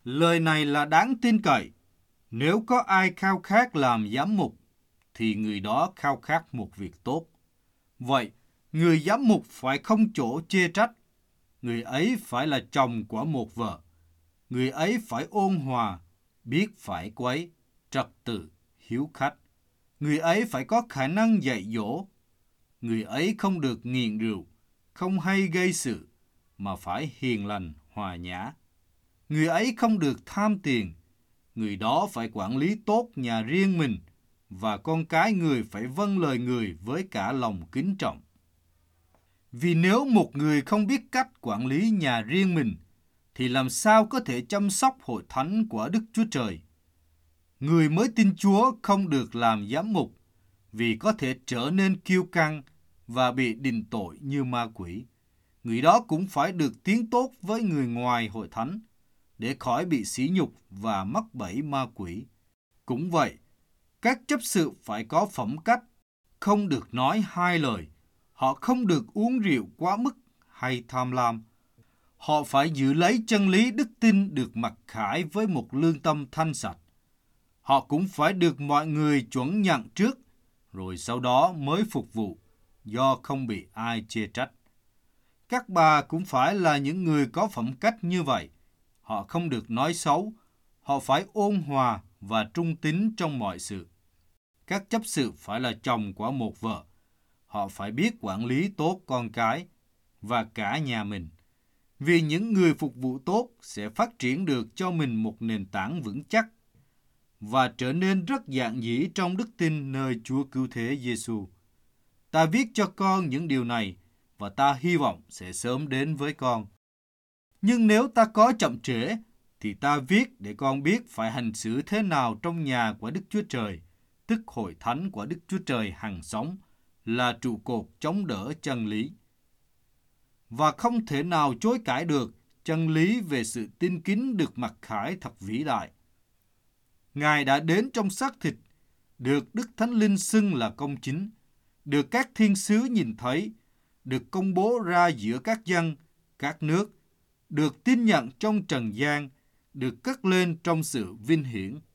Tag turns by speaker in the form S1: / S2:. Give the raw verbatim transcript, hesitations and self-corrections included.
S1: Lời này là đáng tin cậy. Nếu có ai khao khát làm giám mục, thì người đó khao khát một việc tốt. Vậy, người giám mục phải không chỗ chê trách. Người ấy phải là chồng của một vợ. Người ấy phải ôn hòa, biết phải quấy, trật tự, hiếu khách. Người ấy phải có khả năng dạy dỗ. Người ấy không được nghiện rượu, không hay gây sự, mà phải hiền lành, hòa nhã. Người ấy không được tham tiền. Người đó phải quản lý tốt nhà riêng mình, và con cái người phải vâng lời người với cả lòng kính trọng. Vì nếu một người không biết cách quản lý nhà riêng mình, thì làm sao có thể chăm sóc hội thánh của Đức Chúa Trời? Người mới tin Chúa không được làm giám mục, vì có thể trở nên kiêu căng và bị định tội như ma quỷ. Người đó cũng phải được tiếng tốt với người ngoài hội thánh, để khỏi bị sỉ nhục và mắc bẫy ma quỷ. Cũng vậy, các chấp sự phải có phẩm cách, không được nói hai lời. Họ không được uống rượu quá mức hay tham lam. Họ phải giữ lấy chân lý đức tin được mặc khải với một lương tâm thanh sạch. Họ cũng phải được mọi người chuẩn nhận trước, rồi sau đó mới phục vụ, do không bị ai chê trách. Các bà cũng phải là những người có phẩm cách như vậy. Họ không được nói xấu, họ phải ôn hòa và trung tín trong mọi sự. Các chấp sự phải là chồng của một vợ. Họ phải biết quản lý tốt con cái và cả nhà mình. Vì những người phục vụ tốt sẽ phát triển được cho mình một nền tảng vững chắc và trở nên rất dạn dĩ trong đức tin nơi Chúa Cứu Thế Giêsu. Ta viết cho con những điều này và ta hy vọng sẽ sớm đến với con. Nhưng nếu ta có chậm trễ, thì ta viết để con biết phải hành xử thế nào trong nhà của Đức Chúa Trời, tức hội thánh của Đức Chúa Trời hằng sống, là trụ cột chống đỡ chân lý. Và không thể nào chối cãi được chân lý về sự tin kính được mặc khải thật vĩ đại. Ngài đã đến trong xác thịt, được Đức Thánh Linh xưng là công chính, được các thiên sứ nhìn thấy, được công bố ra giữa các dân, các nước, được tin nhận trong trần gian, được cất lên trong sự vinh hiển.